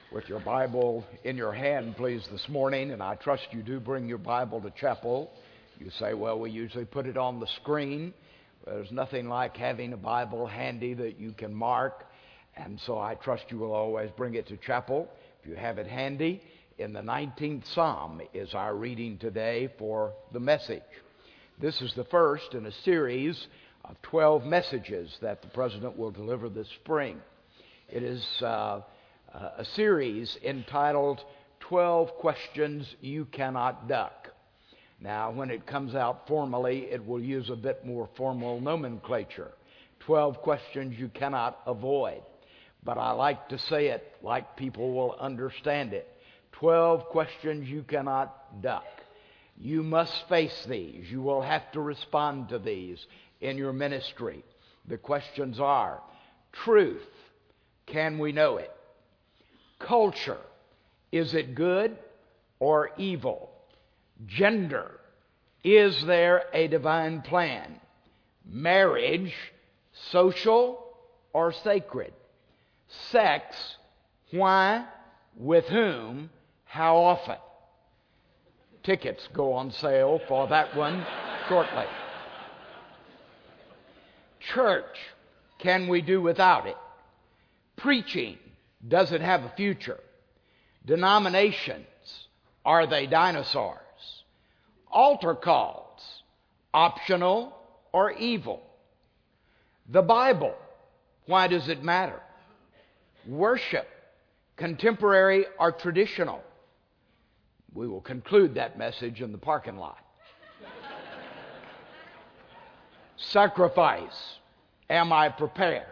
With your Bible in your hand, please, this morning, and I trust you do bring your Bible to chapel. You say, well, we usually put it on the screen. There's nothing like having a Bible handy that you can mark, and so I trust you will always bring it to chapel. If you have it handy, in the 19th Psalm is our reading today for the message. This is the first in a series of 12 messages that the President will deliver this spring. It is a series entitled 12 Questions You Cannot Duck. Now, when it comes out formally, it will use a bit more formal nomenclature. 12 questions you cannot avoid. But I like to say it like people will understand it. 12 questions you cannot duck. You must face these. You will have to respond to these in your ministry. The questions are: truth, can we know it? Culture, is it good or evil? Gender, is there a divine plan? Marriage, social or sacred? Sex, why, with whom, how often? Tickets go on sale for that one shortly. Church, can we do without it? Preaching, does it have a future? Denominations, are they dinosaurs? Altar calls, optional or evil? The Bible, why does it matter? Worship, contemporary or traditional? We will conclude that message in the parking lot. Sacrifice, am I prepared?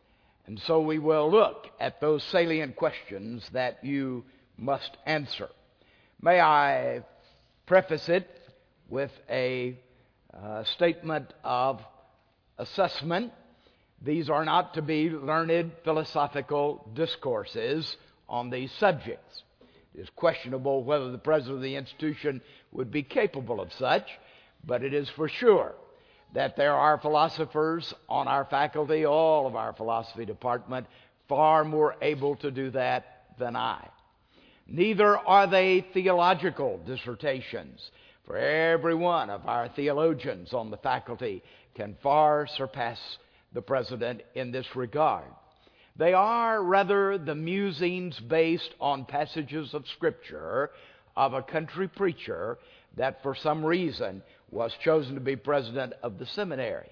And so we will look at those salient questions that you must answer. May I preface it with a statement of assessment. These are not to be learned philosophical discourses on these subjects. It is questionable whether the president of the institution would be capable of such, but it is for sure that there are philosophers on our faculty, all of our philosophy department, far more able to do that than I. Neither are they theological dissertations, for every one of our theologians on the faculty can far surpass the president in this regard. They are rather the musings based on passages of Scripture of a country preacher that for some reason was chosen to be president of the seminary.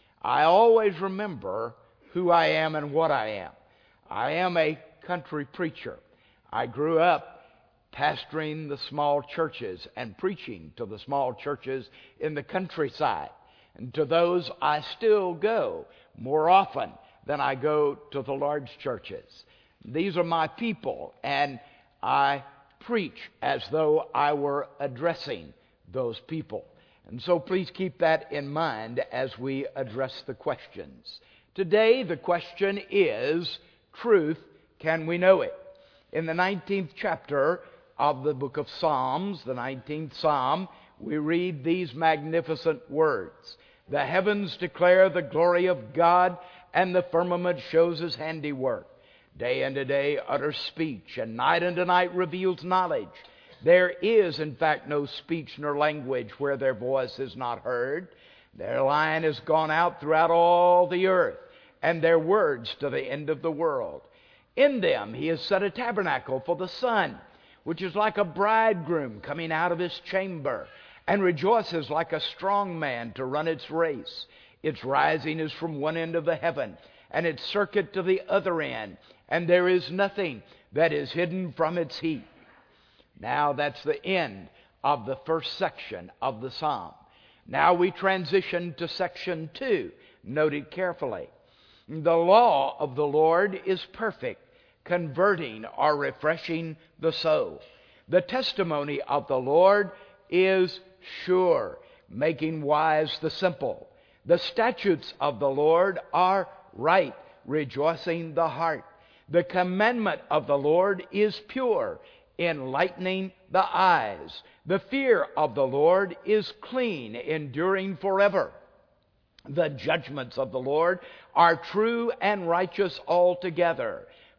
I always remember who I am and what I am. I am a country preacher. I grew up pastoring the small churches and preaching to the small churches in the countryside. And to those I still go more often than I go to the large churches. These are my people, and I preach as though I were addressing those people. And so please keep that in mind as we address the questions. Today the question is, truth, can we know it? In the 19th chapter of the book of Psalms, the 19th Psalm, we read these magnificent words. The heavens declare the glory of God, and the firmament shows His handiwork. Day unto day utters speech, and night unto night reveals knowledge. There is, in fact, no speech nor language where their voice is not heard. Their line has gone out throughout all the earth, and their words to the end of the world. In them He has set a tabernacle for the sun, which is like a bridegroom coming out of his chamber, and rejoices like a strong man to run its race. Its rising is from one end of the heaven, and its circuit to the other end, and there is nothing that is hidden from its heat. Now that's the end of the first section of the psalm. Now we transition to section 2. Note it carefully. The law of the Lord is perfect, converting or refreshing the soul. The testimony of the Lord is sure, making wise the simple. The statutes of the Lord are right, rejoicing the heart. The commandment of the Lord is pure, enlightening the eyes. The fear of the Lord is clean, enduring forever. The judgments of the Lord are true and righteous altogether.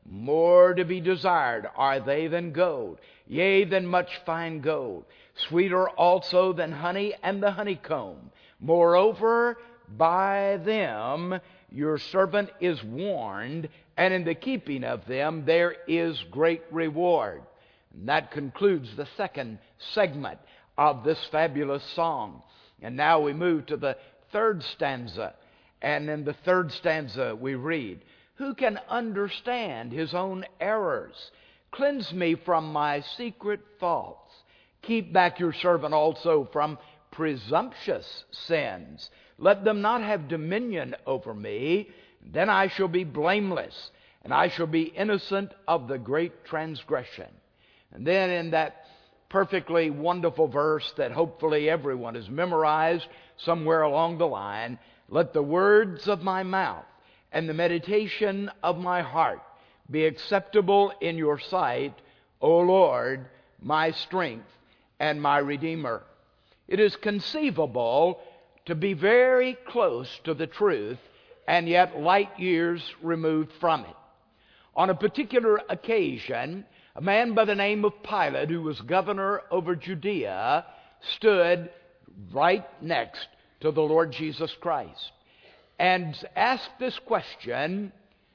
more to be desired are they than gold, yea, than much fine gold, sweeter also than honey and the honeycomb. Moreover, by them your servant is warned, and in the keeping of them there is great reward. And that concludes the second segment of this fabulous song. And now we move to the third stanza. And in the third stanza we read, who can understand his own errors? Cleanse me from my secret faults. Keep back your servant also from presumptuous sins. Let them not have dominion over me. Then I shall be blameless, and I shall be innocent of the great transgression. And then in that perfectly wonderful verse that hopefully everyone has memorized somewhere along the line, let the words of my mouth and the meditation of my heart be acceptable in your sight, O Lord, my strength and my Redeemer. It is conceivable to be very close to the truth and yet light years removed from it. On a particular occasion, a man by the name of Pilate, who was governor over Judea, stood right next to the Lord Jesus Christ and asked this question,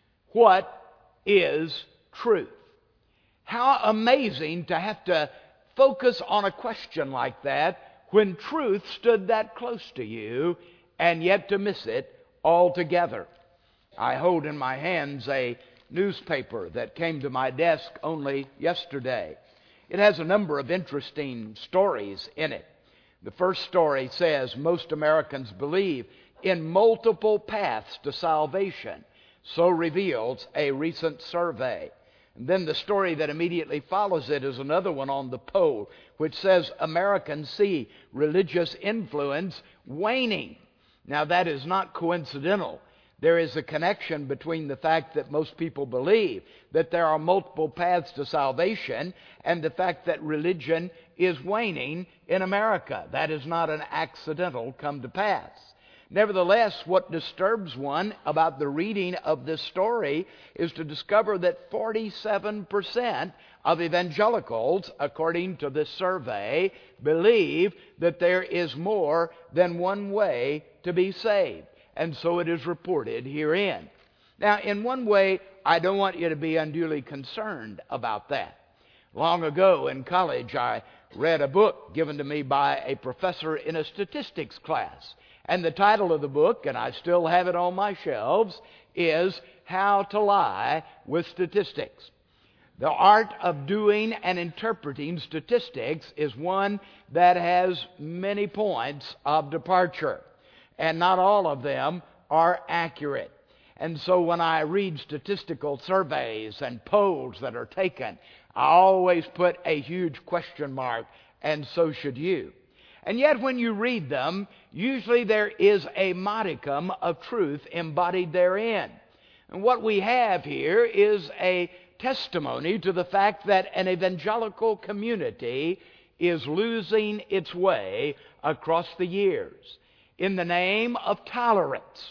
what is truth? How amazing to have to focus on a question like that when truth stood that close to you and yet to miss it altogether. I hold in my hands a newspaper that came to my desk only yesterday. It has a number of interesting stories in it. The first story says most Americans believe in multiple paths to salvation. So reveals a recent survey. And then the story that immediately follows it is another one on the poll, which says Americans see religious influence waning. Now that is not coincidental. There is a connection between the fact that most people believe that there are multiple paths to salvation and the fact that religion is waning in America. That is not an accidental come to pass. Nevertheless, what disturbs one about the reading of this story is to discover that 47% of evangelicals, according to this survey, believe that there is more than one way to be saved. And so it is reported herein. Now, in one way, I don't want you to be unduly concerned about that. Long ago in college, I read a book given to me by a professor in a statistics class. And the title of the book, and I still have it on my shelves, is How to Lie with Statistics. The art of doing and interpreting statistics is one that has many points of departure, and not all of them are accurate. And so when I read statistical surveys and polls that are taken, I always put a huge question mark, and so should you. And yet when you read them, usually there is a modicum of truth embodied therein. And what we have here is a testimony to the fact that an evangelical community is losing its way across the years in the name of tolerance,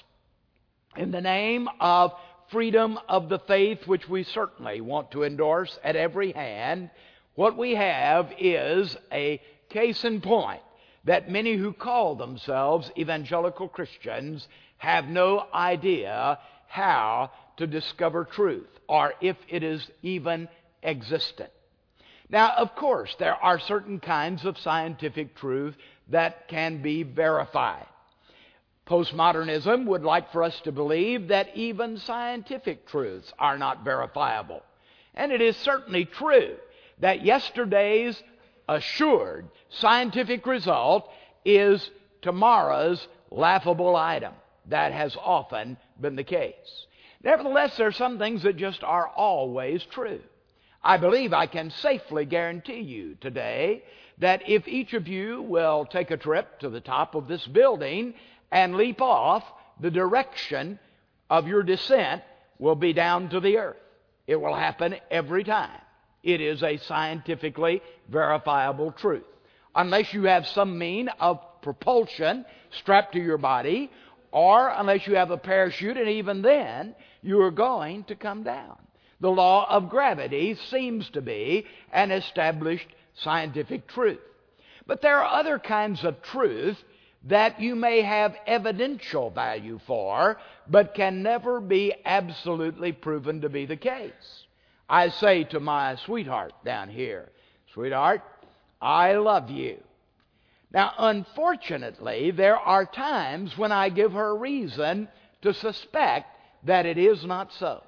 in the name of freedom of the faith, which we certainly want to endorse at every hand. What we have is a case in point that many who call themselves evangelical Christians have no idea how to discover truth, or if it is even existent. Now, of course, there are certain kinds of scientific truth that can be verified. Postmodernism would like for us to believe that even scientific truths are not verifiable. And it is certainly true that yesterday's assured scientific result is tomorrow's laughable item. That has often been the case. Nevertheless, there are some things that just are always true. I believe I can safely guarantee you today that if each of you will take a trip to the top of this building and leap off, the direction of your descent will be down to the earth. It will happen every time. It is a scientifically verifiable truth. Unless you have some mean of propulsion strapped to your body, or unless you have a parachute, and even then, you are going to come down. The law of gravity seems to be an established scientific truth. But there are other kinds of truth that you may have evidential value for, but can never be absolutely proven to be the case. I say to my sweetheart down here, "Sweetheart, I love you." Now, unfortunately, there are times when I give her reason to suspect that it is not so.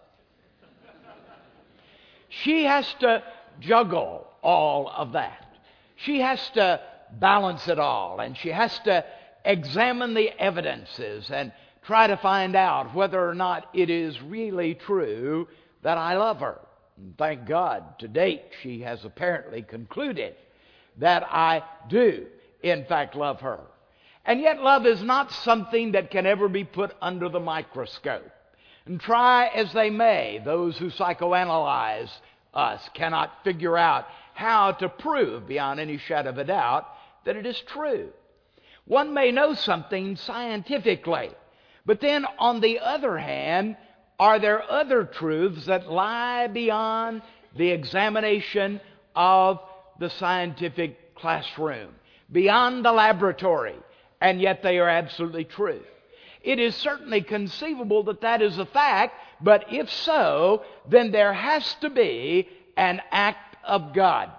She has to juggle all of that. She has to balance it all, and she has to examine the evidences and try to find out whether or not it is really true that I love her. And thank God, to date, she has apparently concluded that I do, in fact, love her. And yet love is not something that can ever be put under the microscope. And try as they may, those who psychoanalyze us cannot figure out how to prove beyond any shadow of a doubt that it is true. One may know something scientifically, but then on the other hand, are there other truths that lie beyond the examination of the scientific classroom, beyond the laboratory, and yet they are absolutely true? It is certainly conceivable that that is a fact, but if so, then there has to be an act of God.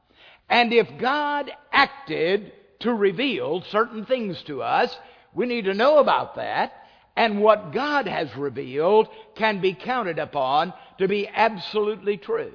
And if God acted to reveal certain things to us, we need to know about that, and what God has revealed can be counted upon to be absolutely true.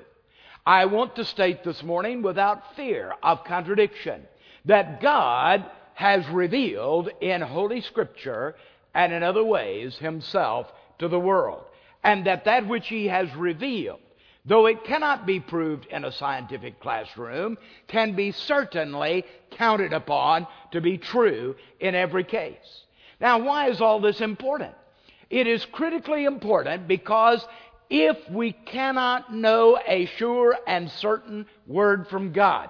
I want to state this morning without fear of contradiction that God has revealed in Holy Scripture and in other ways Himself to the world, and that which He has revealed, though it cannot be proved in a scientific classroom, can be certainly counted upon to be true in every case. Now, why is all this important? It is critically important because if we cannot know a sure and certain word from God,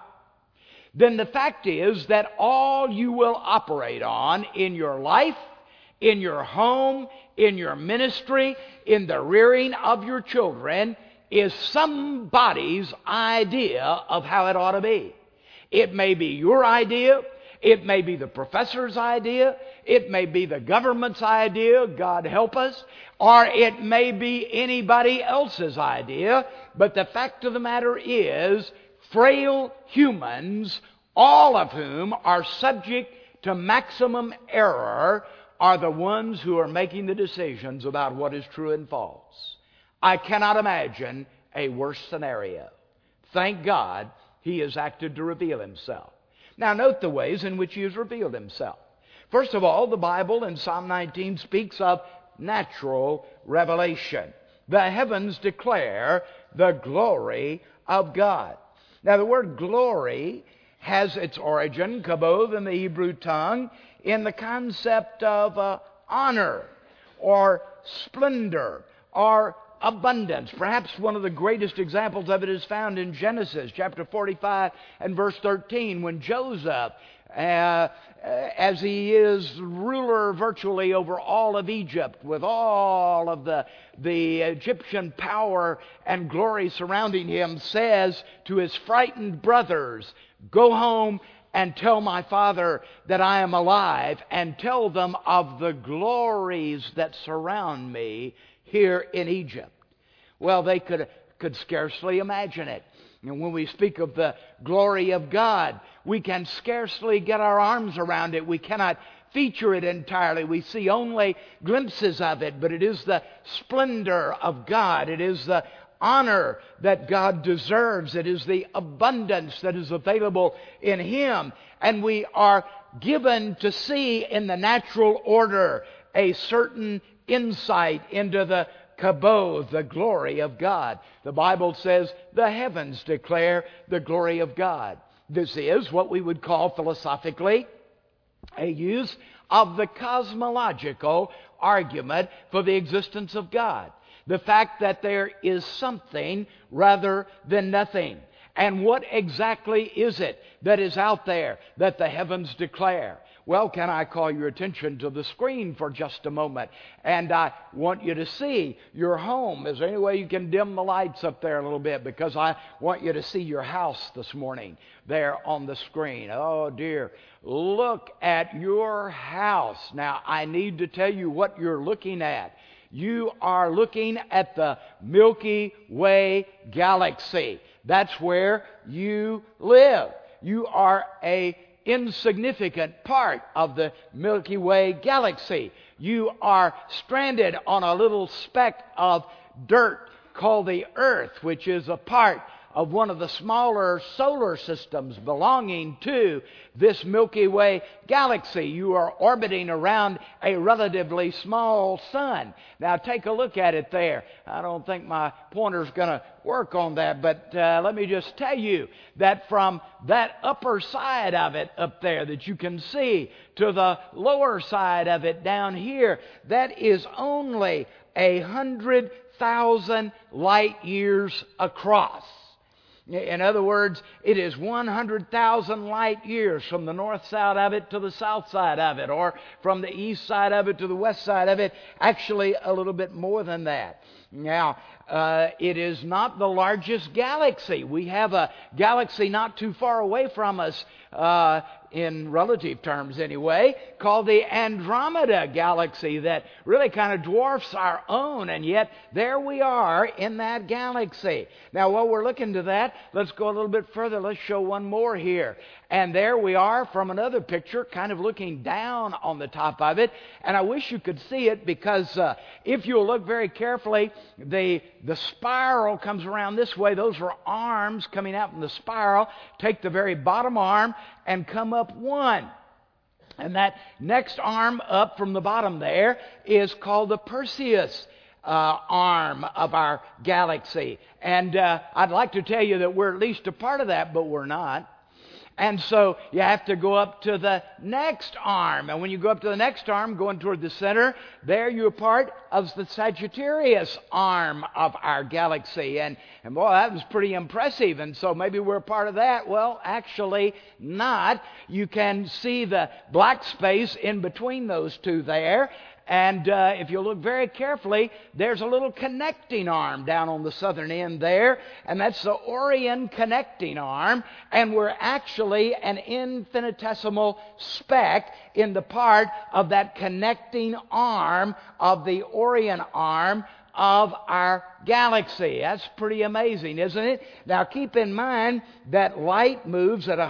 then the fact is that all you will operate on in your life, in your home, in your ministry, in the rearing of your children, is somebody's idea of how it ought to be. It may be your idea. It may be the professor's idea. It may be the government's idea, God help us. Or it may be anybody else's idea. But the fact of the matter is, frail humans, all of whom are subject to maximum error, are the ones who are making the decisions about what is true and false. I cannot imagine a worse scenario. Thank God He has acted to reveal Himself. Now note the ways in which He has revealed Himself. First of all, the Bible in Psalm 19 speaks of natural revelation. The heavens declare the glory of God. Now the word glory has its origin, kabod in the Hebrew tongue, in the concept of honor or splendor or abundance. Perhaps one of the greatest examples of it is found in Genesis chapter 45 and verse 13, when Joseph, as he is ruler virtually over all of Egypt, with all of the Egyptian power and glory surrounding him, says to his frightened brothers, "Go home and tell my father that I am alive, and tell them of the glories that surround me here in Egypt." Well, they could scarcely imagine it. And when we speak of the glory of God, we can scarcely get our arms around it. We cannot feature it entirely. We see only glimpses of it, but it is the splendor of God. It is the honor that God deserves. It is the abundance that is available in Him. And we are given to see in the natural order a certain insight into the kabod, the glory of God. The Bible says the heavens declare the glory of God. This is what we would call philosophically a use of the cosmological argument for the existence of God. The fact that there is something rather than nothing. And what exactly is it that is out there that the heavens declare? Well, can I call your attention to the screen for just a moment? And I want you to see your home. Is there any way you can dim the lights up there a little bit? Because I want you to see your house this morning there on the screen. Oh, dear. Look at your house. Now, I need to tell you what you're looking at. You are looking at the Milky Way galaxy. That's where you live. You are a insignificant part of the Milky Way galaxy. You are stranded on a little speck of dirt called the Earth, which is a part of one of the smaller solar systems belonging to this Milky Way galaxy. You are orbiting around a relatively small sun. Now take a look at it there. I don't think my pointer's going to work on that, but let me just tell you that from that upper side of it up there that you can see to the lower side of it down here, that is only 100,000 light years across. In other words, it is 100,000 light years from the north side of it to the south side of it, or from the east side of it to the west side of it. Actually, a little bit more than that. Now, it is not the largest galaxy. We have a galaxy not too far away from us, in relative terms anyway, called the Andromeda Galaxy that really kind of dwarfs our own, and yet there we are in that galaxy. Now, while we're looking to that, let's go a little bit further. Let's show one more here. And there we are from another picture, kind of looking down on the top of it. And I wish you could see it, because if you'll look very carefully, the spiral comes around this way. Those are arms coming out from the spiral. Take the very bottom arm and come up one. And that next arm up from the bottom there is called the Perseus arm of our galaxy. And I'd like to tell you that we're at least a part of that, but we're not. And so you have to go up to the next arm. And when you go up to the next arm, going toward the center, there you're part of the Sagittarius arm of our galaxy. And boy, that was pretty impressive. And so maybe we're part of that. Well, actually not. You can see the black space in between those two there. And if you look very carefully, there's a little connecting arm down on the southern end there, and that's the Orion connecting arm, and we're actually an infinitesimal speck in the part of that connecting arm of the Orion arm of our galaxy. That's pretty amazing, isn't it? Now keep in mind that light moves at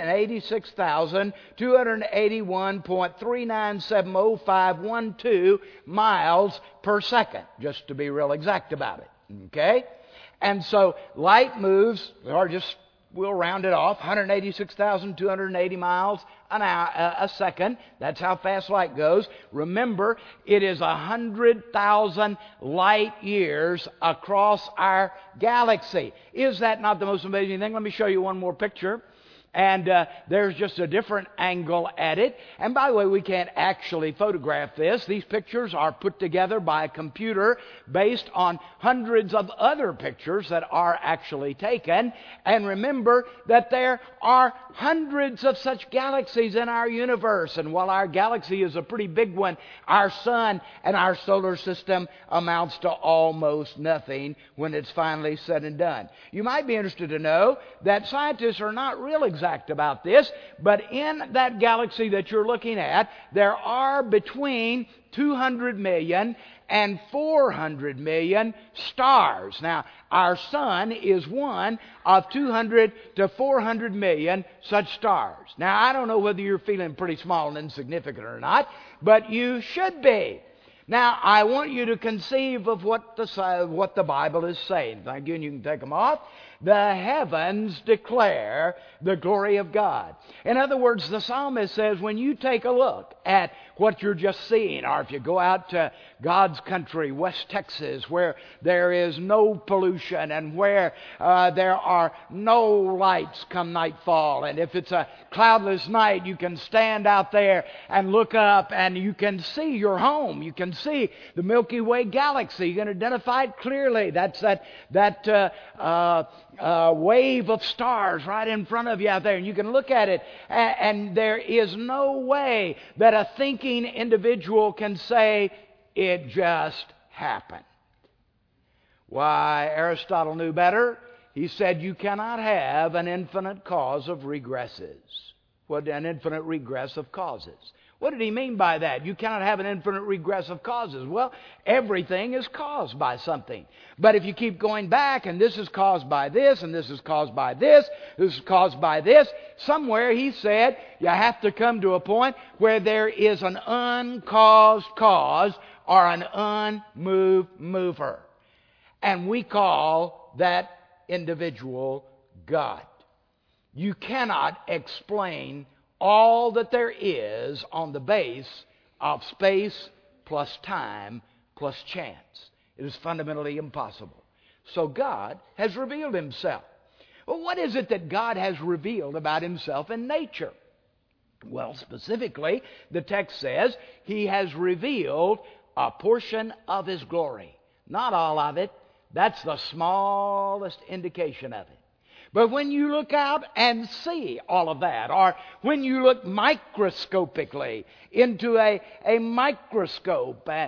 186,281.3970512 miles per second, just to be real exact about it. Okay? And so light moves, or just we'll round it off, 186,280 miles an hour, a second. That's how fast light goes. Remember, it is 100,000 light years across our galaxy. Is that not the most amazing thing? Let me show you one more picture. And there's just a different angle at it. And by the way, we can't actually photograph this. These pictures are put together by a computer based on hundreds of other pictures that are actually taken. And remember that there are hundreds of such galaxies in our universe. And while our galaxy is a pretty big one, our sun and our solar system amounts to almost nothing when it's finally said and done. You might be interested to know that scientists are not real exact about this, but in that galaxy that you're looking at, there are between 200 million and 400 million stars. Now, our sun is one of 200 to 400 million such stars. Now, I don't know whether you're feeling pretty small and insignificant or not, but you should be. Now, I want you to conceive of what the Bible is saying. Again, you can take them off. The heavens declare the glory of God. In other words, the psalmist says, when you take a look at what you're just seeing. Or if you go out to God's country, West Texas, where there is no pollution and where there are no lights come nightfall. And if it's a cloudless night, you can stand out there and look up and you can see your home. You can see the Milky Way galaxy. You can identify it clearly. That's that wave of stars right in front of you out there. And you can look at it, and there is no way that a thinking individual can say, it just happened. Why, Aristotle knew better. He said you cannot have an infinite cause of regresses. What an infinite regress of causes. What did he mean by that? You cannot have an infinite regress of causes. Well, everything is caused by something. But if you keep going back, and this is caused by this, and this is caused by this, this is caused by this, somewhere he said you have to come to a point where there is an uncaused cause or an unmoved mover. And we call that individual God. You cannot explain all that there is on the base of space plus time plus chance. It is fundamentally impossible. So God has revealed Himself. Well, what is it that God has revealed about Himself in nature? Well, specifically, the text says He has revealed a portion of His glory. Not all of it. That's the smallest indication of it. But when you look out and see all of that, or when you look microscopically into a microscope or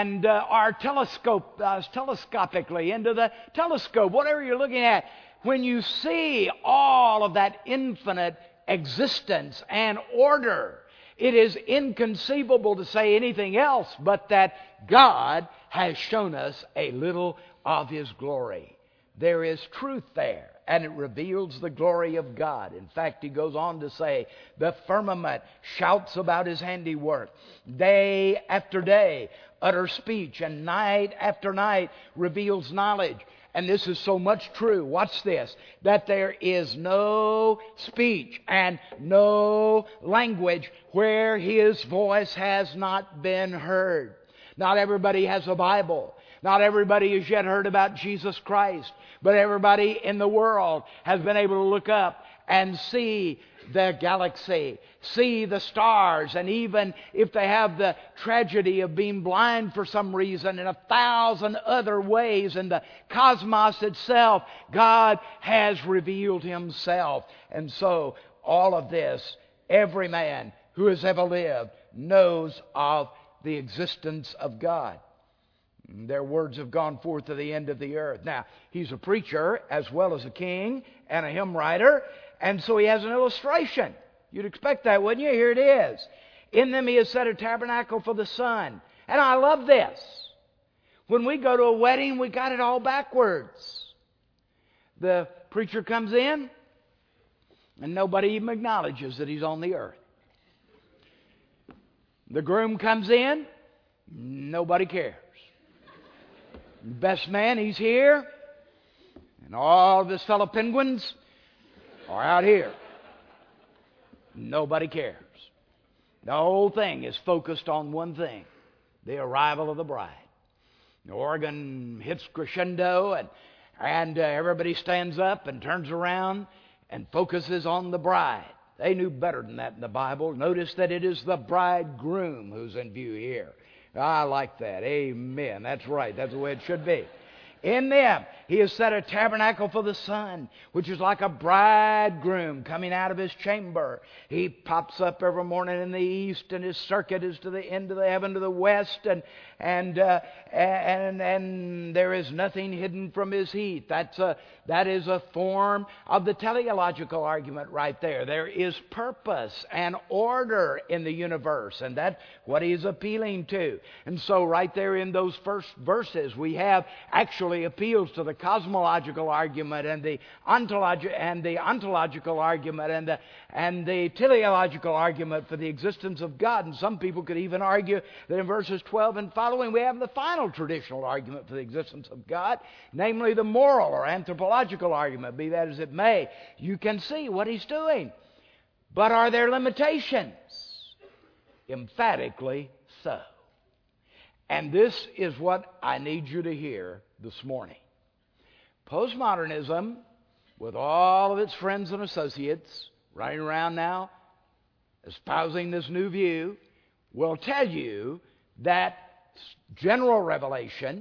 telescopically into the telescope, whatever you're looking at, when you see all of that infinite existence and order, it is inconceivable to say anything else but that God has shown us a little of His glory. There is truth there, and it reveals the glory of God. In fact, he goes on to say, the firmament shouts about His handiwork. Day after day utters speech, and night after night reveals knowledge. And this is so much true. Watch this. That there is no speech and no language where His voice has not been heard. Not everybody has a Bible. Not everybody has yet heard about Jesus Christ. But everybody in the world has been able to look up and see the galaxy, see the stars, and even if they have the tragedy of being blind for some reason, in 1,000 other ways in the cosmos itself, God has revealed Himself. And so all of this, every man who has ever lived knows of the existence of God. Their words have gone forth to the end of the earth. Now, he's a preacher as well as a king and a hymn writer, and so he has an illustration. You'd expect that, wouldn't you? Here it is. In them He has set a tabernacle for the sun. And I love this. When we go to a wedding, we got it all backwards. The preacher comes in, and nobody even acknowledges that he's on the earth. The groom comes in, nobody cares. The best man, he's here, and all of his fellow penguins are out here. Nobody cares. The whole thing is focused on one thing, the arrival of the bride. The organ hits crescendo, and everybody stands up and turns around and focuses on the bride. They knew better than that in the Bible. Notice that it is the bridegroom who's in view here. I like that. Amen. That's right. That's the way it should be. In them, He has set a tabernacle for the sun, which is like a bridegroom coming out of his chamber. He pops up every morning in the east, and his circuit is to the end of the heaven to the west, and there is nothing hidden from His heat. That is a form of the teleological argument right there. There is purpose and order in the universe, and that's what He is appealing to. And so right there in those first verses, we have actually appeals to the cosmological argument and the ontological argument and the teleological argument for the existence of God. And some people could even argue that in verses 12 and following we have the final traditional argument for the existence of God, namely the moral or anthropological argument. Be that as it may, you can see what he's doing. But are there limitations? Emphatically so. And this is what I need you to hear this morning. Postmodernism, with all of its friends and associates running around now espousing this new view, will tell you that general revelation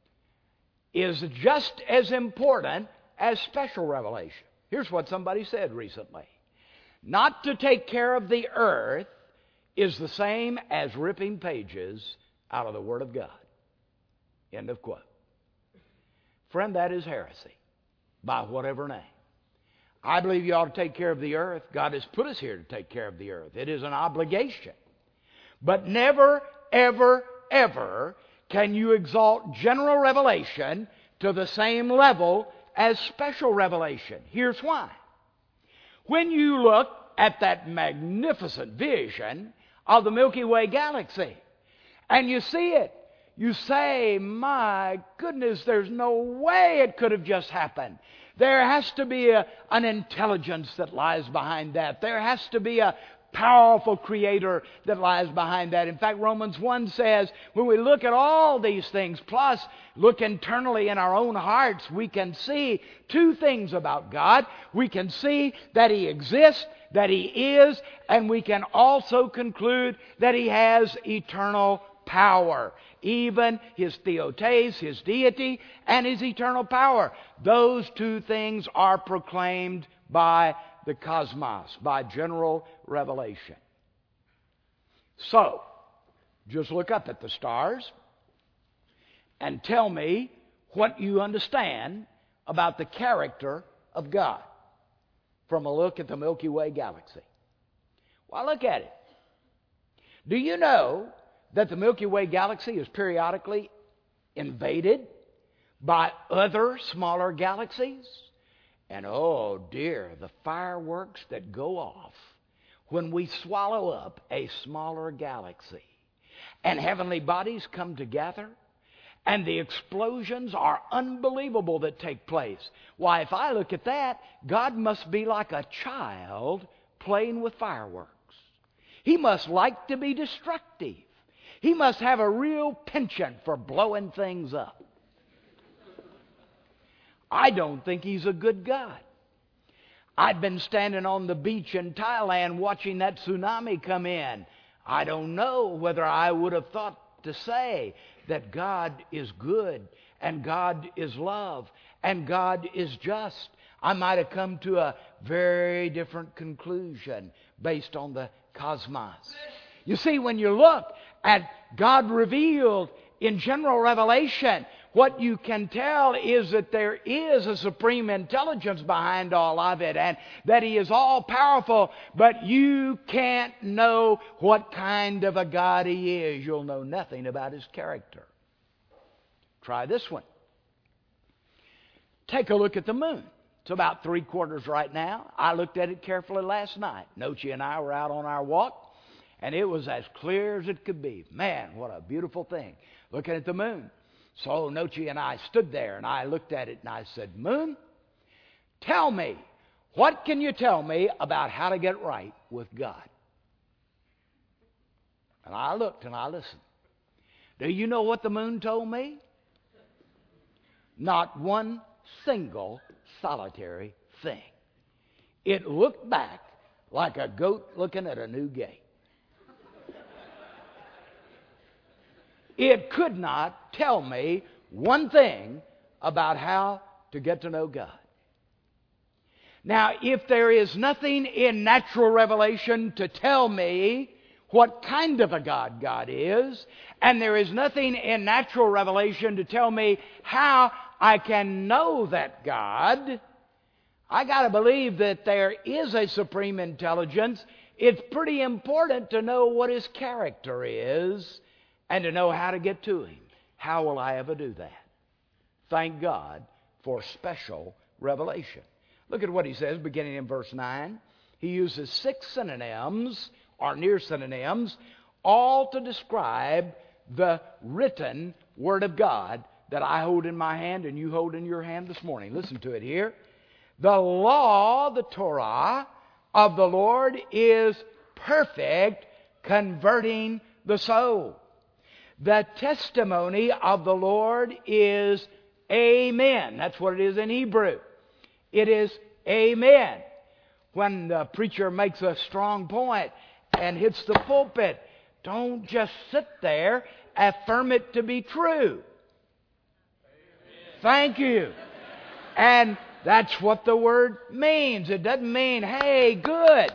is just as important as special revelation. Here's what somebody said recently. Not to take care of the earth is the same as ripping pages out of the Word of God. End of quote. Friend, that is heresy, by whatever name. I believe you ought to take care of the earth. God has put us here to take care of the earth. It is an obligation. But never, ever, ever can you exalt general revelation to the same level as special revelation. Here's why. When you look at that magnificent vision of the Milky Way galaxy, and you see it, you say, my goodness, there's no way it could have just happened. There has to be an intelligence that lies behind that. There has to be a powerful creator that lies behind that. In fact, Romans 1 says, when we look at all these things, plus look internally in our own hearts, we can see two things about God. We can see that He exists, that He is, and we can also conclude that He has eternal power. Even His theotes, His deity, and His eternal power. Those two things are proclaimed by the cosmos, by general revelation. So, just look up at the stars and tell me what you understand about the character of God from a look at the Milky Way galaxy. Well, look at it. Do you know that the Milky Way galaxy is periodically invaded by other smaller galaxies? And oh dear, the fireworks that go off when we swallow up a smaller galaxy. And heavenly bodies come together, and the explosions are unbelievable that take place. Why, if I look at that, God must be like a child playing with fireworks. He must like to be destructive. He must have a real penchant for blowing things up. I don't think He's a good God. I'd been standing on the beach in Thailand watching that tsunami come in. I don't know whether I would have thought to say that God is good and God is love and God is just. I might have come to a very different conclusion based on the cosmos. You see, when you look at God revealed in general revelation, what you can tell is that there is a supreme intelligence behind all of it, and that He is all powerful, but you can't know what kind of a God He is. You'll know nothing about His character. Try this one. Take a look at the moon. It's about 3/4 right now. I looked at it carefully last night. Nochi and I were out on our walk, and it was as clear as it could be. Man, what a beautiful thing, looking at the moon. So Nochi and I stood there, and I looked at it, and I said, Moon, tell me, what can you tell me about how to get right with God? And I looked and I listened. Do you know what the moon told me? Not one single solitary thing. It looked back like a goat looking at a new gate. It could not tell me one thing about how to get to know God. Now, if there is nothing in natural revelation to tell me what kind of a God God is, and there is nothing in natural revelation to tell me how I can know that God, I got to believe that there is a supreme intelligence. It's pretty important to know what His character is and to know how to get to Him. How will I ever do that? Thank God for special revelation. Look at what he says beginning in verse 9. He uses 6 synonyms, or near synonyms, all to describe the written Word of God that I hold in my hand and you hold in your hand this morning. Listen to it here. The law, the Torah of the Lord is perfect, converting the soul. The testimony of the Lord is Amen. That's what it is in Hebrew. It is Amen. When the preacher makes a strong point and hits the pulpit, don't just sit there. Affirm it to be true. Thank you. And that's what the word means. It doesn't mean, hey, good.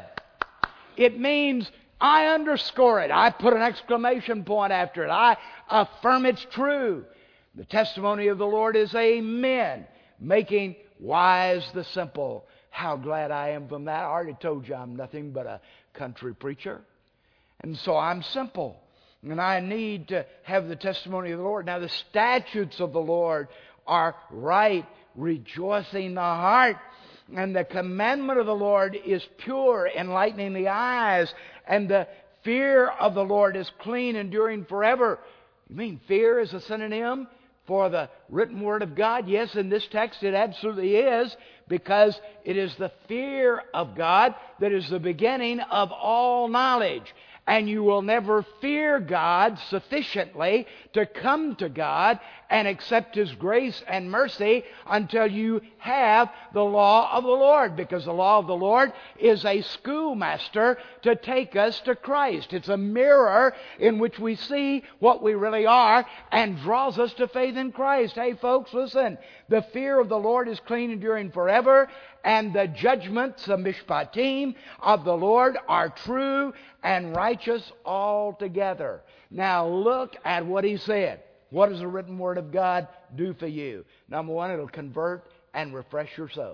It means I underscore it. I put an exclamation point after it. I affirm it's true. The testimony of the Lord is Amen, making wise the simple. How glad I am from that. I already told you I'm nothing but a country preacher. And so I'm simple. And I need to have the testimony of the Lord. Now the statutes of the Lord are right, rejoicing the heart. And the commandment of the Lord is pure, enlightening the eyes. And the fear of the Lord is clean, enduring forever. You mean fear is a synonym for the written Word of God? Yes, in this text it absolutely is, because it is the fear of God that is the beginning of all knowledge. And you will never fear God sufficiently to come to God and accept His grace and mercy until you have the law of the Lord. Because the law of the Lord is a schoolmaster to take us to Christ. It's a mirror in which we see what we really are and draws us to faith in Christ. Hey folks, listen. The fear of the Lord is clean, enduring forever. And the judgments, the mishpatim of the Lord, are true and righteous altogether. Now look at what He said. What does the written Word of God do for you? Number one, it'll convert and refresh your soul.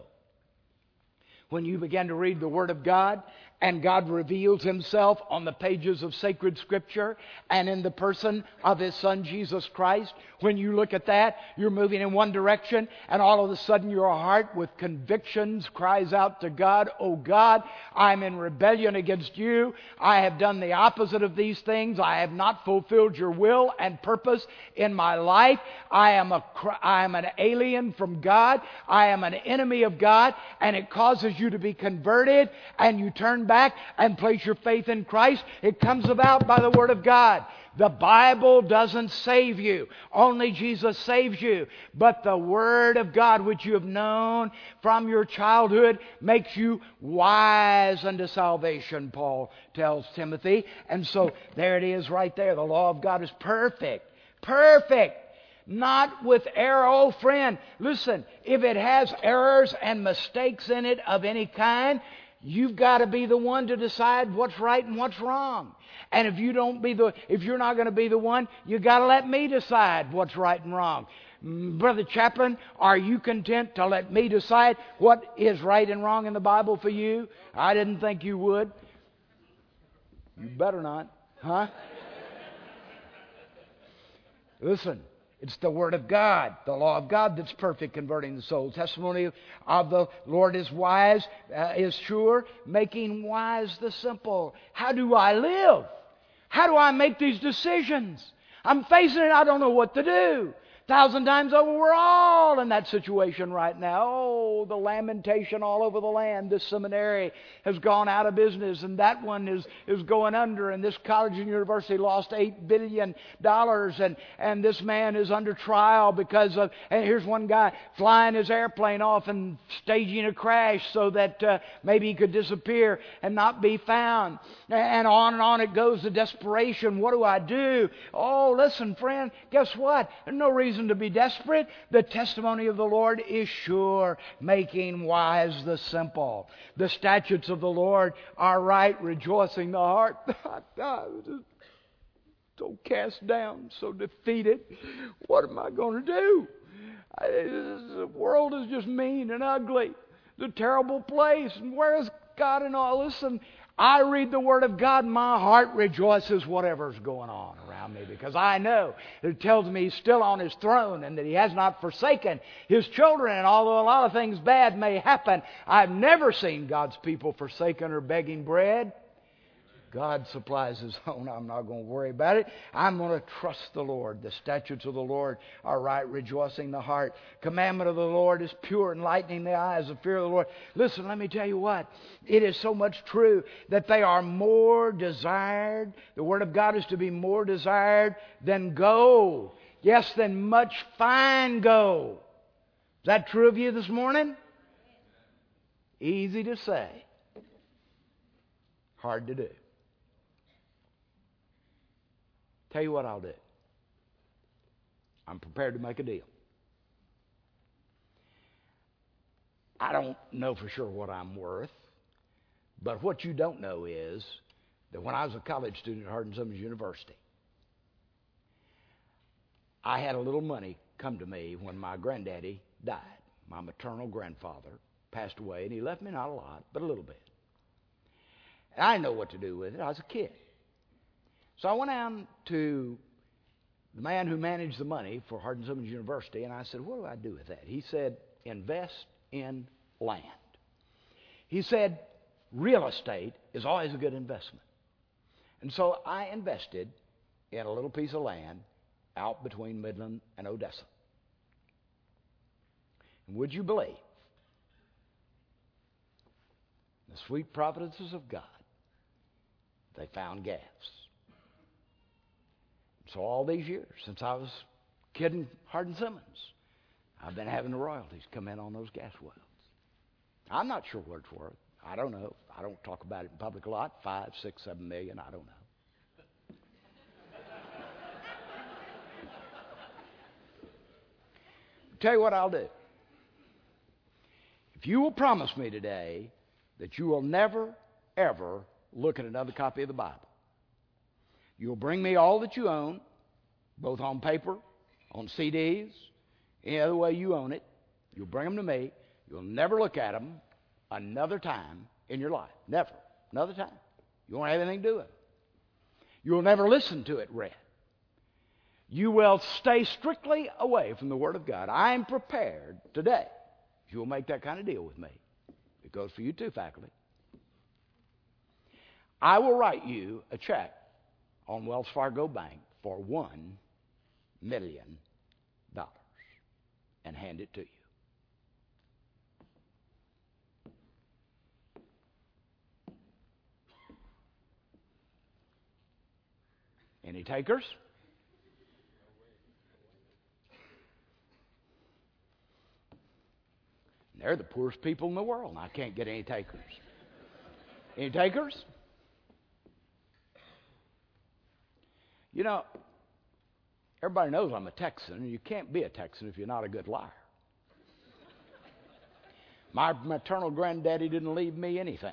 When you begin to read the Word of God, and God reveals Himself on the pages of sacred Scripture and in the person of His Son, Jesus Christ. When you look at that, you're moving in one direction, and all of a sudden your heart with convictions cries out to God, "Oh God, I'm in rebellion against You. I have done the opposite of these things. I have not fulfilled Your will and purpose in my life. I am an alien from God. I am an enemy of God." And it causes you to be converted, and you turn back and place your faith in Christ. It comes about by the Word of God. The Bible doesn't save you. Only Jesus saves you. But the Word of God, which you have known from your childhood, makes you wise unto salvation, Paul tells Timothy. And so there it is right there. The law of God is perfect. Perfect. Not with error. Oh, friend, listen, if it has errors and mistakes in it of any kind, you've got to be the one to decide what's right and what's wrong. And if you're not going to be the one, you've got to let me decide what's right and wrong. Brother Chaplain, are you content to let me decide what is right and wrong in the Bible for you? I didn't think you would. You better not. Huh? Listen. It's the Word of God, the law of God that's perfect, converting the soul. Testimony of the Lord is wise, is sure, making wise the simple. How do I live? How do I make these decisions? I'm facing it. I don't know what to do. 1,000 times over, we're all in that situation right now. Oh, the lamentation all over the land. This seminary has gone out of business, and that one is going under, and this college and university lost $8 billion, and this man is under trial because of, and here's one guy flying his airplane off and staging a crash so that maybe he could disappear and not be found. And on it goes, the desperation. What do I do? Oh, listen, friend, guess what? There's no reason to be desperate. The testimony of the Lord is sure, making wise the simple. The statutes of the Lord are right, rejoicing the heart. So cast down, so defeated. What am I going to do? The world is just mean and ugly. It's a terrible place. And where is God in all? Listen, I read the Word of God, my heart rejoices whatever's going on around me, because I know it tells me He's still on His throne and that He has not forsaken His children. And although a lot of things bad may happen, I've never seen God's people forsaken or begging bread. God supplies His own. I'm not going to worry about it. I'm going to trust the Lord. The statutes of the Lord are right, rejoicing the heart. Commandment of the Lord is pure, enlightening the eyes. The fear of the Lord. Listen, let me tell you what. It is so much true that they are more desired. The Word of God is to be more desired than gold. Yes, than much fine gold. Is that true of you this morning? Easy to say. Hard to do. Tell you what I'll do. I'm prepared to make a deal. I don't know for sure what I'm worth, but what you don't know is that when I was a college student at Hardin-Simmons University, I had a little money come to me when my granddaddy died. My maternal grandfather passed away, and he left me not a lot, but a little bit. And I didn't know what to do with it. I was a kid. So I went down to the man who managed the money for Hardin-Simmons University, and I said, what do I do with that? He said, invest in land. He said, real estate is always a good investment. And so I invested in a little piece of land out between Midland and Odessa. And would you believe, the sweet providences of God, they found gas. So all these years, since I was a kid in Hardin-Simmons, I've been having the royalties come in on those gas wells. I'm not sure what it's worth. I don't know. I don't talk about it in public a lot. 5, 6, 7 million. I don't know. Tell you what I'll do. If you will promise me today that you will never, ever look at another copy of the Bible. You'll bring me all that you own, both on paper, on CDs, any other way you own it. You'll bring them to me. You'll never look at them another time in your life. Never. Another time. You won't have anything to do with it. You'll never listen to it read. You will stay strictly away from the Word of God. I am prepared today, if you will make that kind of deal with me. It goes for you too, faculty. I will write you a check on Wells Fargo Bank for $1 million and hand it to you. Any takers? They're the poorest people in the world, and I can't get any takers. Any takers? You know, everybody knows I'm a Texan, and you can't be a Texan if you're not a good liar. My maternal granddaddy didn't leave me anything.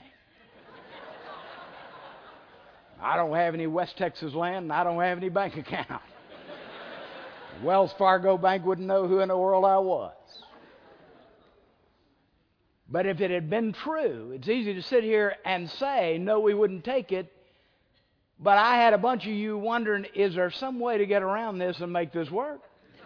I don't have any West Texas land, and I don't have any bank account. Wells Fargo Bank wouldn't know who in the world I was. But if it had been true, it's easy to sit here and say, no, we wouldn't take it. But I had a bunch of you wondering, is there some way to get around this and make this work?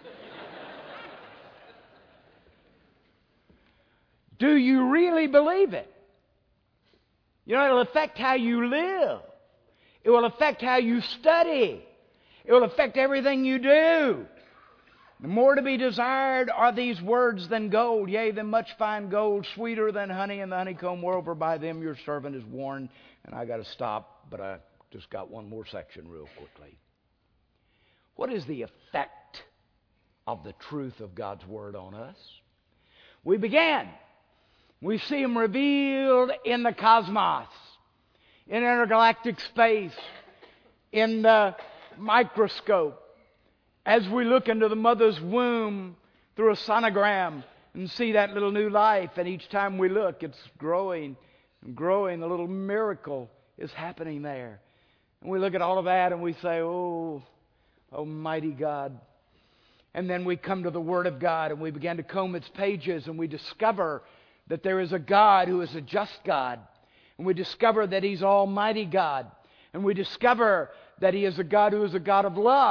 Do you really believe it? You know, it'll affect how you live. It will affect how you study. It will affect everything you do. The more to be desired are these words than gold, yea, than much fine gold, sweeter than honey and the honeycomb, moreover by them your servant is warned. And I got to stop, but I just got one more section real quickly. What is the effect of the truth of God's Word on us? We began. We see Him revealed in the cosmos, in intergalactic space, in the microscope. As we look into the mother's womb through a sonogram and see that little new life, and each time we look, it's growing and growing. The little miracle is happening there. And we look at all of that and we say, oh, almighty God. And then we come to the Word of God and we begin to comb its pages and we discover that there is a God who is a just God. And we discover that He's Almighty God. And we discover that He is a God who is a God of love.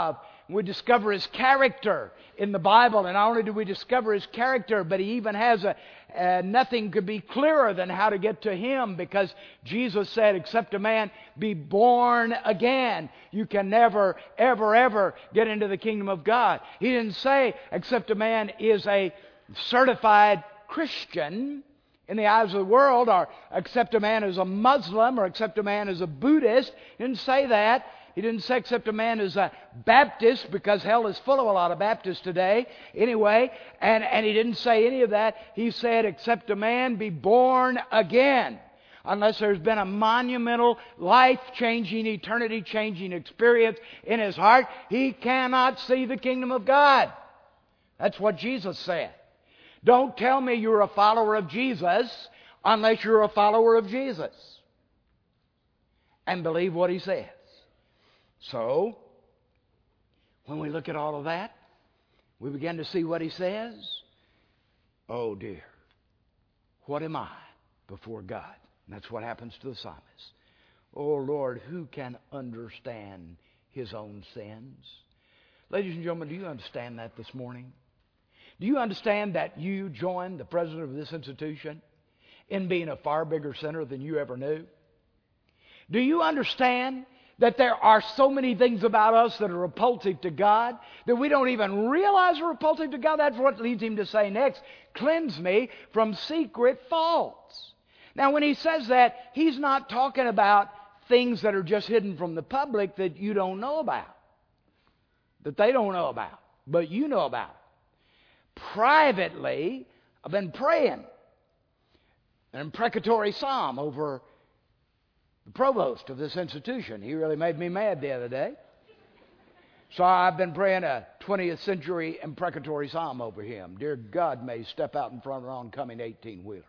We discover His character in the Bible. And not only do we discover His character, but He even has nothing could be clearer than how to get to Him, because Jesus said, except a man be born again, you can never, ever, ever get into the kingdom of God. He didn't say, except a man is a certified Christian in the eyes of the world, or except a man is a Muslim, or except a man is a Buddhist. He didn't say that. He didn't say except a man is a Baptist, because hell is full of a lot of Baptists today. Anyway, and He didn't say any of that. He said except a man be born again. Unless there's been a monumental, life-changing, eternity-changing experience in his heart, he cannot see the kingdom of God. That's what Jesus said. Don't tell me you're a follower of Jesus unless you're a follower of Jesus and believe what He says. So, when we look at all of that, we begin to see what He says. Oh dear, what am I before God? And that's what happens to the psalmist. Oh Lord, who can understand his own sins? Ladies and gentlemen, do you understand that this morning? Do you understand that you joined the president of this institution in being a far bigger sinner than you ever knew? Do you understand that there are so many things about us that are repulsive to God that we don't even realize are repulsive to God? That's what leads Him to say next, cleanse me from secret faults. Now, when He says that, He's not talking about things that are just hidden from the public that you don't know about, that they don't know about, but you know about. Privately, I've been praying an imprecatory psalm over the provost of this institution. He really made me mad the other day. So I've been praying a 20th century imprecatory psalm over him. Dear God, may he step out in front of an oncoming 18-wheeler.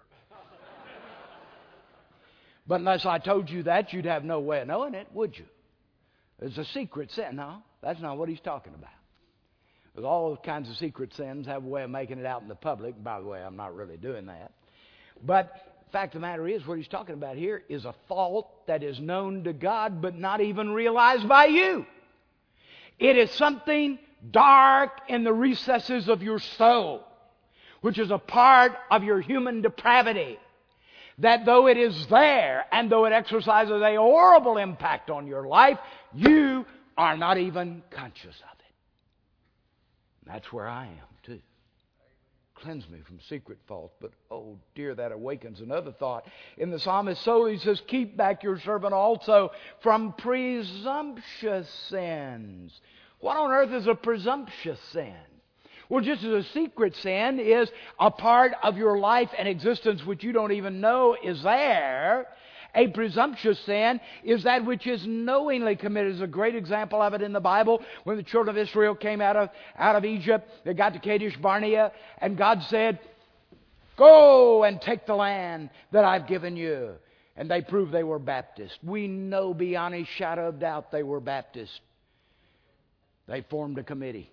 But unless I told you that, you'd have no way of knowing it, would you? It's a secret sin. No, that's not what he's talking about. Because all those kinds of secret sins have a way of making it out in the public. By the way, I'm not really doing that. But the fact of the matter is, what he's talking about here is a fault that is known to God but not even realized by you. It is something dark in the recesses of your soul, which is a part of your human depravity, that though it is there and though it exercises a horrible impact on your life, you are not even conscious of it. And that's where I am too. Cleanse me from secret fault. But oh dear, that awakens another thought. In the psalmist's soul he says, keep back your servant also from presumptuous sins. What on earth is a presumptuous sin? Well, just as a secret sin is a part of your life and existence which you don't even know is there, a presumptuous sin is that which is knowingly committed. There's a great example of it in the Bible. When the children of Israel came out of Egypt, they got to Kadesh Barnea, and God said, go and take the land that I've given you. And they proved they were Baptist. We know beyond a shadow of doubt they were Baptist. They formed a committee.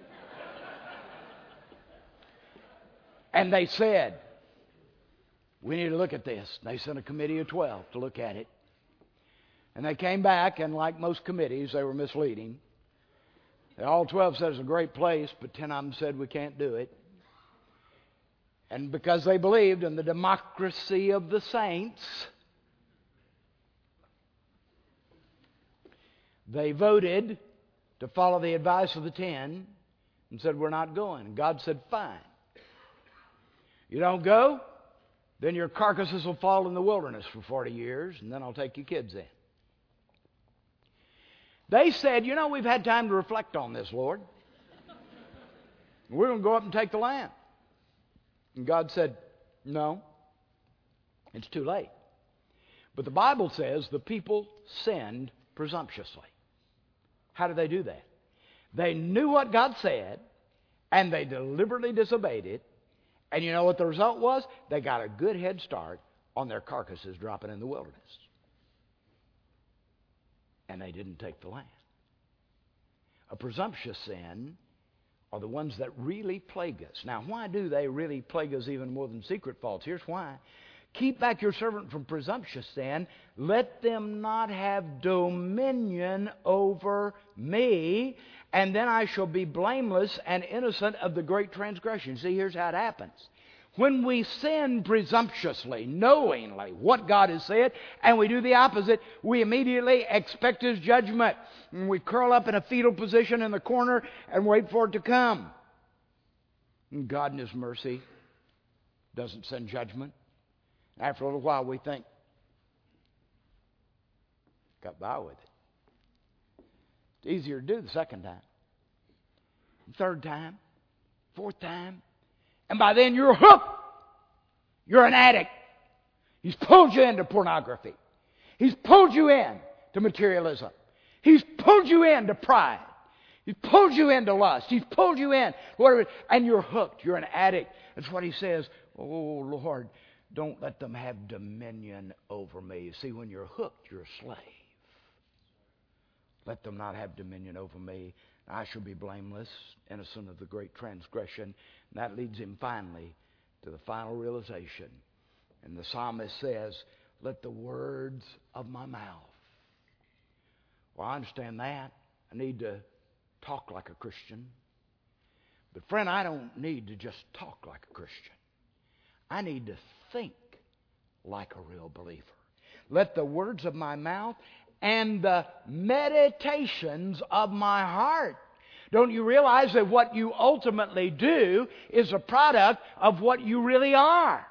And they said, we need to look at this. They sent a committee of 12 to look at it. And they came back, and like most committees, they were misleading. All 12 said it's a great place, but 10 of them said we can't do it. And because they believed in the democracy of the saints, they voted to follow the advice of the 10 and said, we're not going. And God said, fine. You don't go, then your carcasses will fall in the wilderness for 40 years, and then I'll take your kids in. They said, we've had time to reflect on this, Lord. We're going to go up and take the land. And God said, no, it's too late. But the Bible says the people sinned presumptuously. How did they do that? They knew what God said, and they deliberately disobeyed it. And you know what the result was? They got a good head start on their carcasses dropping in the wilderness. And they didn't take the land. A presumptuous sin are the ones that really plague us. Now, why do they really plague us even more than secret faults? Here's why. Keep back your servant from presumptuous sin. Let them not have dominion over me. And then I shall be blameless and innocent of the great transgression. See, here's how it happens. When we sin presumptuously, knowingly what God has said, and we do the opposite, we immediately expect His judgment. And we curl up in a fetal position in the corner and wait for it to come. And God in His mercy doesn't send judgment. After a little while we think, got by with it. It's easier to do the second time, third time, fourth time. And by then you're hooked. You're an addict. He's pulled you into pornography. He's pulled you in to materialism. He's pulled you into pride. He's pulled you into lust. He's pulled you in. Whatever, and you're hooked. You're an addict. That's what he says. Oh, Lord, don't let them have dominion over me. You see, when you're hooked, you're a slave. Let them not have dominion over me. I shall be blameless, innocent of the great transgression. And that leads him finally to the final realization. And the psalmist says, let the words of my mouth. Well, I understand that. I need to talk like a Christian. But friend, I don't need to just talk like a Christian. I need to think like a real believer. Let the words of my mouth and the meditations of my heart. Don't you realize that what you ultimately do is a product of what you really are?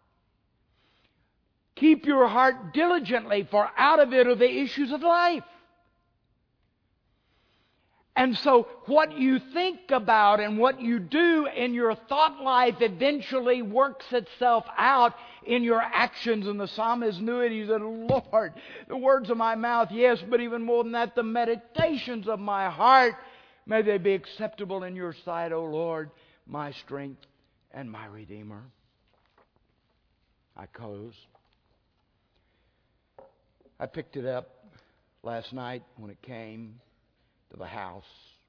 Keep your heart diligently, for out of it are the issues of life. And so what you think about and what you do in your thought life eventually works itself out in your actions. And the psalmist knew it. He said, Lord, the words of my mouth, yes, but even more than that, the meditations of my heart, may they be acceptable in your sight, O Lord, my strength and my Redeemer. I close. I picked it up last night when it came to the house.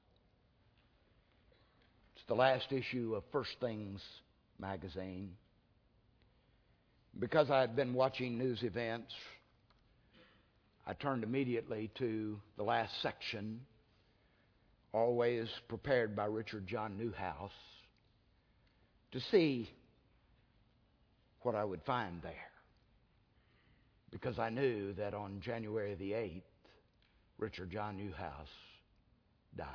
It's the last issue of First Things magazine. Because I had been watching news events, I turned immediately to the last section, always prepared by Richard John Newhouse, to see what I would find there. Because I knew that on January the 8th, Richard John Newhouse died.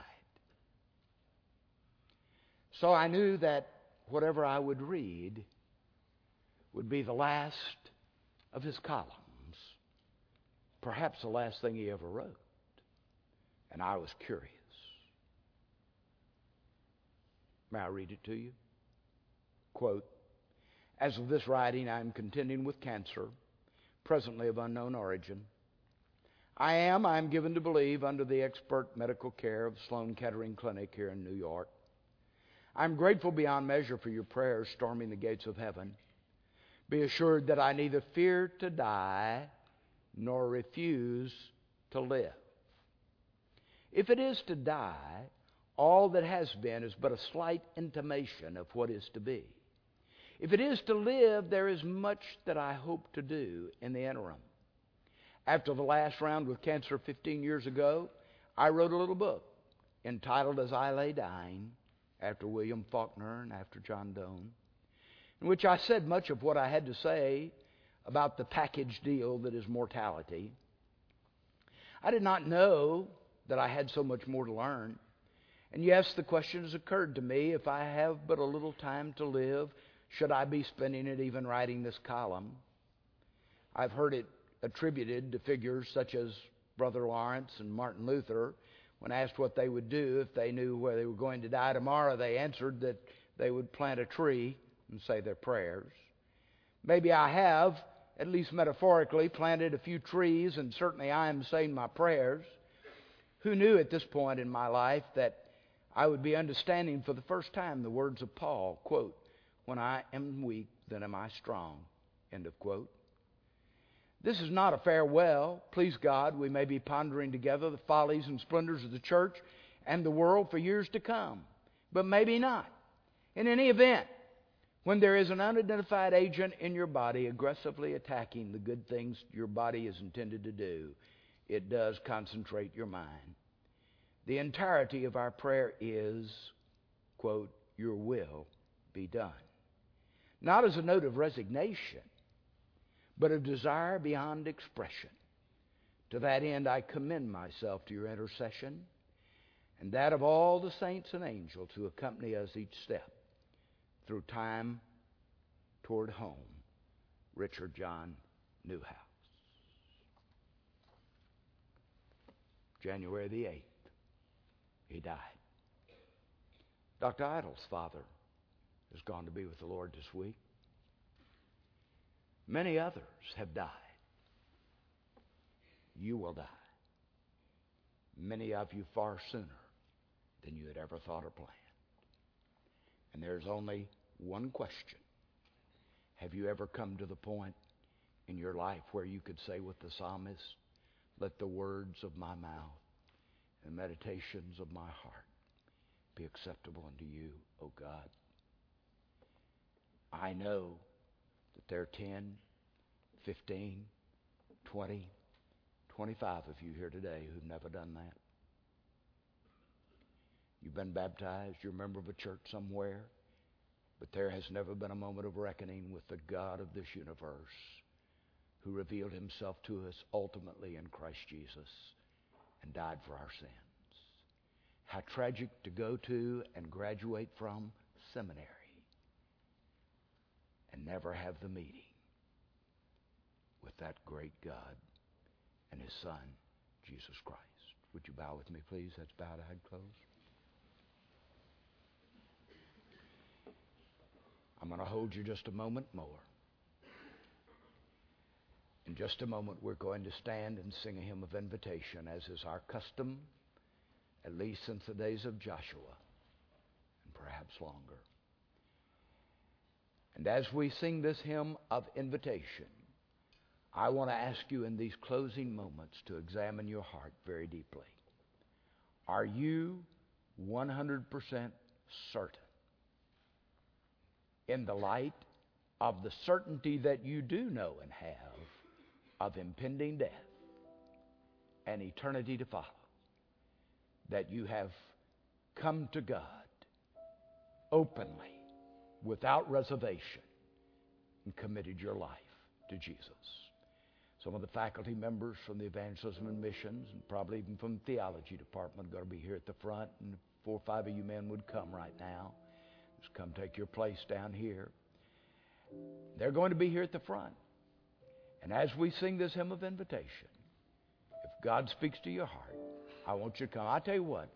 So I knew that whatever I would read would be the last of his columns, perhaps the last thing he ever wrote. And I was curious. May I read it to you? Quote, as of this writing, I am contending with cancer, presently of unknown origin. I am given to believe, under the expert medical care of Sloan Kettering Clinic here in New York. I'm grateful beyond measure for your prayers storming the gates of heaven. Be assured that I neither fear to die nor refuse to live. If it is to die, all that has been is but a slight intimation of what is to be. If it is to live, there is much that I hope to do in the interim. After the last round with cancer 15 years ago, I wrote a little book entitled As I Lay Dying, after William Faulkner and after John Donne, in which I said much of what I had to say about the package deal that is mortality. I did not know that I had so much more to learn. And yes, the question has occurred to me, if I have but a little time to live, should I be spending it even writing this column? I've heard it attributed to figures such as Brother Lawrence and Martin Luther. When asked what they would do if they knew where they were going to die tomorrow, they answered that they would plant a tree and say their prayers. Maybe I have, at least metaphorically, planted a few trees, and certainly I am saying my prayers. Who knew at this point in my life that I would be understanding for the first time the words of Paul, quote, when I am weak, then am I strong, end of quote. This is not a farewell. Please God, we may be pondering together the follies and splendors of the church and the world for years to come. But maybe not. In any event, when there is an unidentified agent in your body aggressively attacking the good things your body is intended to do, it does concentrate your mind. The entirety of our prayer is, quote, your will be done. Not as a note of resignation, but a desire beyond expression. To that end, I commend myself to your intercession and that of all the saints and angels who accompany us each step through time toward home. Richard John Newhouse. January the 8th, he died. Dr. Idle's father has gone to be with the Lord this week. Many others have died. You will die. Many of you far sooner than you had ever thought or planned. And there's only one question. Have you ever come to the point in your life where you could say with the psalmist, let the words of my mouth and meditations of my heart be acceptable unto you, O God? I know that there are 10, 15, 20, 25 of you here today who've never done that. You've been baptized, you're a member of a church somewhere, but there has never been a moment of reckoning with the God of this universe who revealed himself to us ultimately in Christ Jesus and died for our sins. How tragic to go to and graduate from seminary and never have the meeting with that great God and his Son, Jesus Christ. Would you bow with me, please? That's bowed, eyed, closed. I'm going to hold you just a moment more. In just a moment, we're going to stand and sing a hymn of invitation, as is our custom, at least since the days of Joshua, and perhaps longer. And as we sing this hymn of invitation, I want to ask you in these closing moments to examine your heart very deeply. Are you 100% certain, in the light of the certainty that you do know and have of impending death and eternity to follow, that you have come to God openly, without reservation, and committed your life to Jesus? Some of the faculty members from the Evangelism and Missions, and probably even from the Theology Department, are going to be here at the front, and 4 or 5 of you men would come right now. Just come take your place down here. They're going to be here at the front. And as we sing this hymn of invitation, if God speaks to your heart, I want you to come. I tell you what,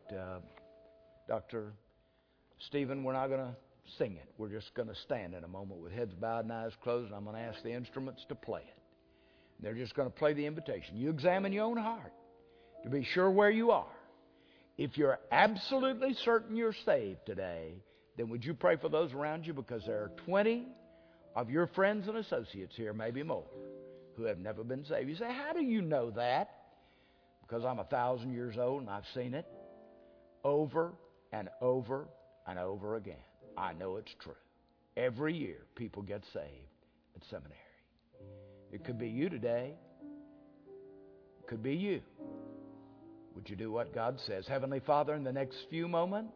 Dr. Stephen, we're not going to sing it. We're just going to stand in a moment with heads bowed and eyes closed, and I'm going to ask the instruments to play it. They're just going to play the invitation. You examine your own heart to be sure where you are. If you're absolutely certain you're saved today, then would you pray for those around you? Because there are 20 of your friends and associates here, maybe more, who have never been saved. You say, how do you know that? Because I'm 1,000 years old and I've seen it over and over and over again. I know it's true. Every year people get saved at seminary. It could be you today. It could be you. Would you do what God says? Heavenly Father, in the next few moments,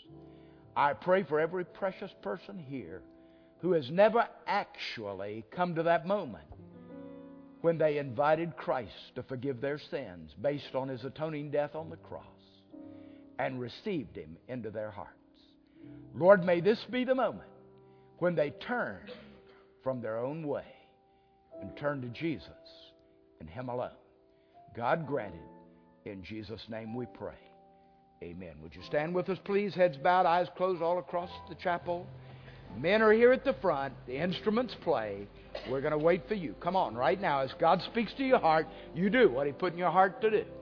I pray for every precious person here who has never actually come to that moment when they invited Christ to forgive their sins based on his atoning death on the cross and received him into their hearts. Lord, may this be the moment when they turn from their own way and turn to Jesus and him alone. God grant it. In Jesus' name we pray. Amen. Would you stand with us, please? Heads bowed, eyes closed all across the chapel. Men are here at the front. The instruments play. We're going to wait for you. Come on, right now. As God speaks to your heart, you do what he put in your heart to do.